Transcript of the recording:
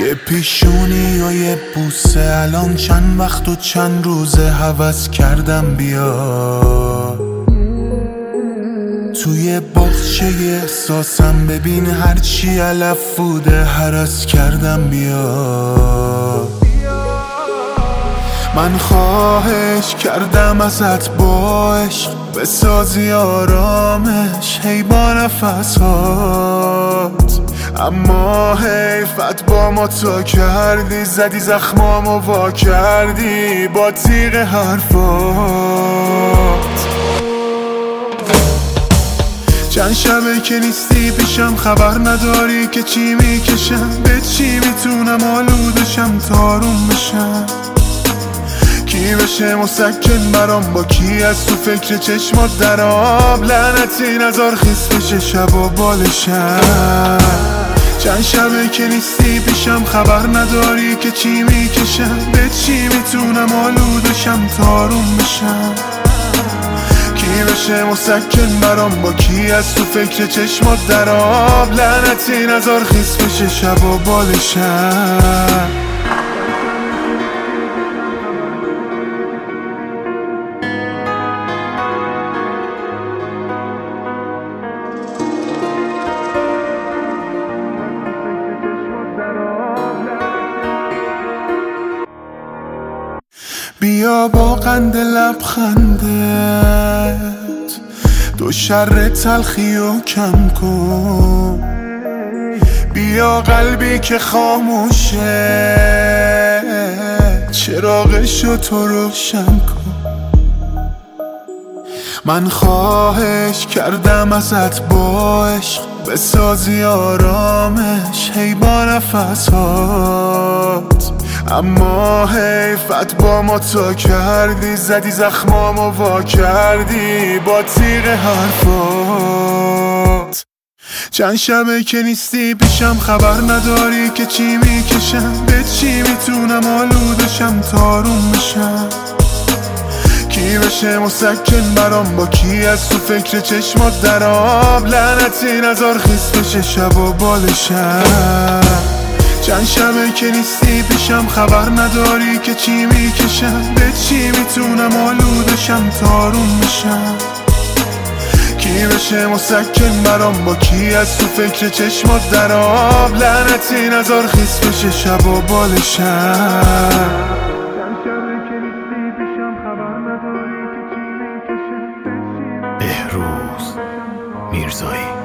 یه پیشونی و یه بوسه، الان چند وقت و چند روزه هوس کردم بیا توی باغچه احساسم، ببین هرچی علف بوده هرس کردم بیا. من خواهش کردم ازت با عشق بسازی آرامش هی با نفسات، اما حیفت با ما تو کردی، زدی زخمامو وا کردی با تیغ حرفات. چند شبه که نیستی پیشم، خبر نداری که چی میکشم، به چی میتونم آلودشم تاروم بشم. کی بشه مسکن برام، با کی از تو فکر چشمات در آب، لعنتی نزار خیس بشه شب و بالشم. چند شبه که نیستی پیشم، خبر نداری که چی میکشم، به چی میتونم آلودشم تاروم بشم. کی بشه مسکن برام، با کی از تو فکر چشمات در آب، لعنتی نزار خیس بشه شب و بالشم. بیا با قند لبخندت دو شر تلخیو کم کن، بیا قلبی که خاموشه چراغشو تو روشن کن. من خواهش کردم ازت با عشق بسازی آرامش هی با نفسات، اما حیفت با ما تو کردی، زدی زخمامو وا کردی با تیغ حرفات. چند شبه که نیستی پیشم، خبر نداری که چی میکشم، به چی میتونم آلودشم تاروم بشم. کی بشه مسکن برام، با کی از تو فکر چشمات در آب، لعنتی نزار خیس بشه شب و بالشم. چند شبه که نیستی پیشم، خبر نداری که چی میکشم، به چی میتونم آلودشم تاروم بشم. کی بشه مسکن برام، با کی از تو فکر چشمات در آب، لعنتی نزار خیس بشه شب و بالشم. بهروز میرزایی.